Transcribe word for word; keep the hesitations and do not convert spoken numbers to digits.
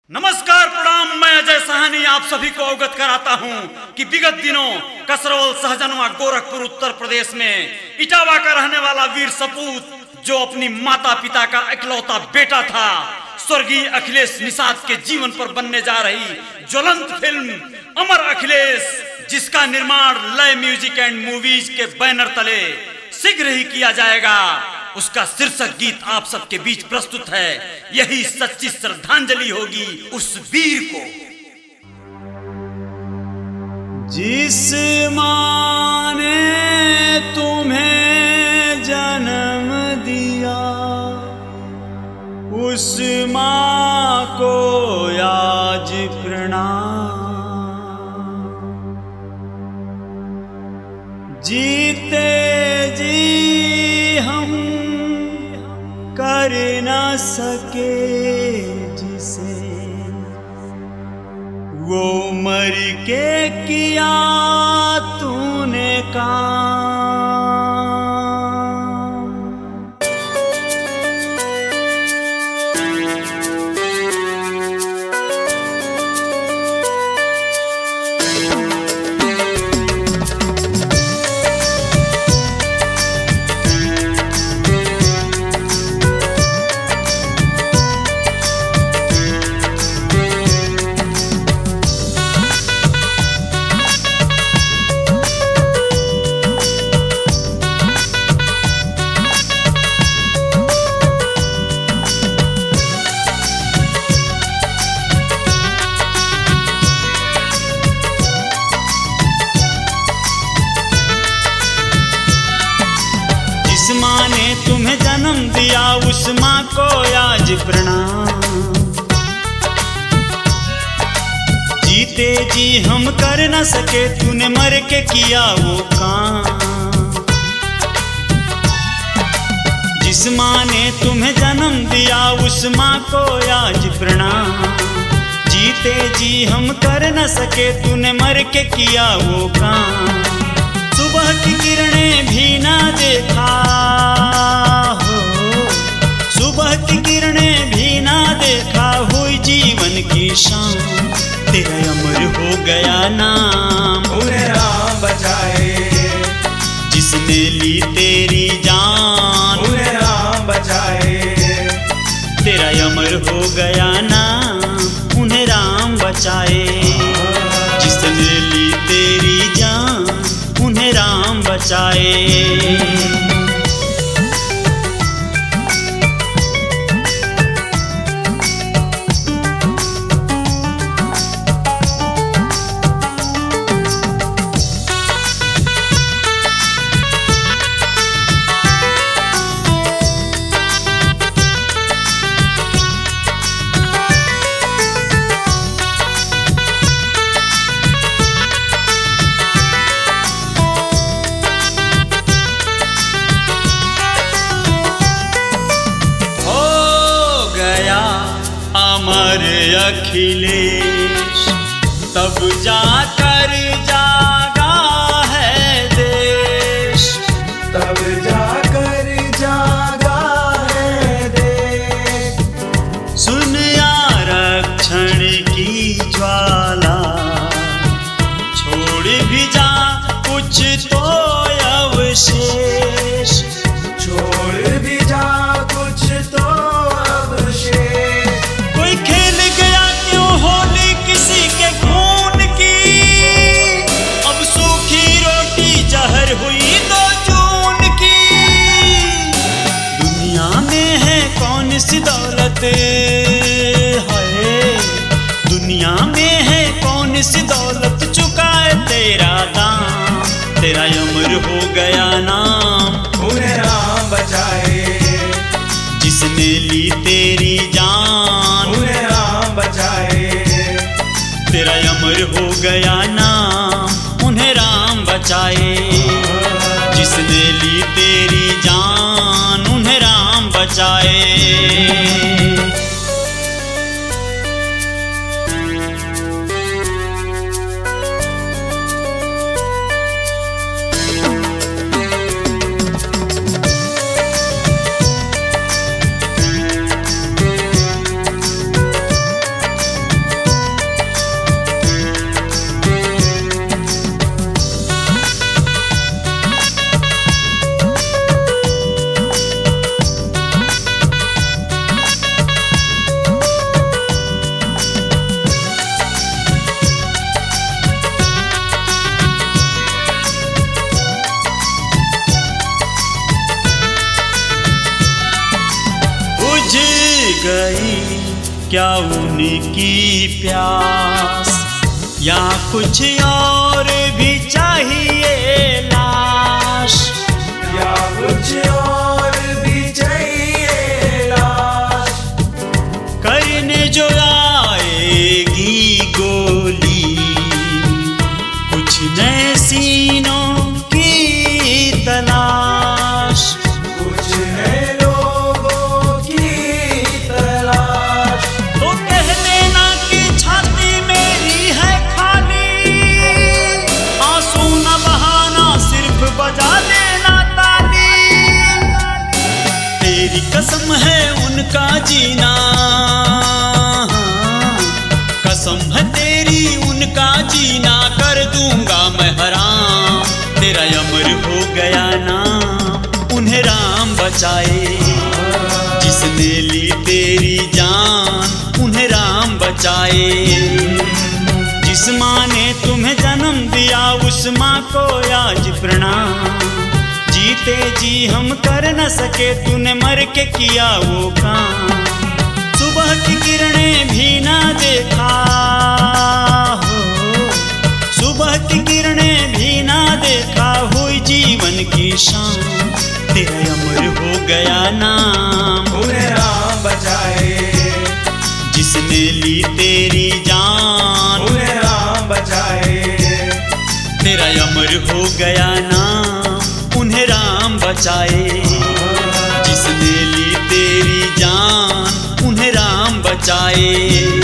नमस्कार प्रणाम, मैं अजय साहनी आप सभी को अवगत कराता हूं कि विगत दिनों कसरवल सहजनवा गोरखपुर उत्तर प्रदेश में इटावा का रहने वाला वीर सपूत जो अपनी माता पिता का इकलौता बेटा था, स्वर्गीय अखिलेश निषाद के जीवन पर बनने जा रही ज्वलंत फिल्म अमर अखिलेश, जिसका निर्माण लय म्यूजिक एंड मूवीज के बैनर तले शीघ्र ही किया जाएगा, उसका शीर्षक गीत आप सबके बीच प्रस्तुत है। यही सच्ची श्रद्धांजलि होगी उस वीर को। जिस माँ ने तुम्हें जन्म दिया, उस माँ को आज प्रणाम। जीते जी हम कर न सके जिसे, वो मर के किया तूने काम। जिस माँ ने तुम्हें जन्म दिया, उस माँ को आज प्रणाम। जीते जी हम कर न सके, तूने मर के किया वो काम। जिस माँ ने तुम्हें जन्म दिया, उस माँ को आज प्रणाम। जीते जी हम कर न सके, तूने मर के किया वो काम। सुबह की किरणें भी ना देखा हो, सुबह की किरणें भी ना देखा, हुई जीवन की शाम। तेरा अमर हो गया नाम, उन्हें राम बचाए। जिसने ली तेरी जान, उन्हें राम बचाए। तेरा अमर हो गया नाम, उन्हें राम बचाए। जिसने ली तेरी जान, उन्हें राम बचाए। अमर अखिलेश तब जाकर जागा है देश, तब जाकर जागा है देश। सुन आरक्षण की ज्वाला, छोड़ भी जा कुछ तो अवशेष। छोड़ भी जा कुछ तो अवशेष। कोई खेल गया क्यों होली किसी के खून की, अब सूखी रोटी जहर हुई दो जून की। दुनिया में है कौन सी दौलत है, दुनिया में है कौन सी दौलत, चुकाए तेरा दाम। तेरा अमर हो गया नाम, उन्हें राम बचाए। जिसने ली तेरी जान, उन्हें राम बचाए। तेरा अमर हो गया नाम, उन्हें राम बचाए। जिसने ली तेरी जान, उन्हें राम बचाए। क्या उनकी प्यास, या कुछ और भी चाहिए लाश, या कुछ और भी चाहिए लाश। करने जो आएगी गोली कुछ नए सीनों की तलाश, कुछ नए लोगों की तलाश। तो कह देना कि छाती मेरी है खाली, आंसू न बहाना सिर्फ बजा देना ताली। तेरी कसम है उनका जीना, कसम है तेरी उनका जीना, कर दूंगा मैं हराम तेरा अमर हो गया नाम। उन्हें राम बचाए जिसने ली तेरी जान, उन्हें राम बचाए। जिस माँ ने तुम्हें जन्म दिया उस माँ को आज प्रणाम। जीते जी हम कर न सके तूने मर के किया वो काम। सुबह की किरणें भी ना देखा हो, सुबह की किरणें भी ना देखा, हुई जीवन की शाम तेरा अमर हो गया नाम। उन्हें राम बचाए जिसने ली तेरी जान, उन्हें राम बचाए। तेरा अमर हो गया नाम। उन्हें राम बचाए जिसने ली तेरी जान, उन्हें राम बचाए।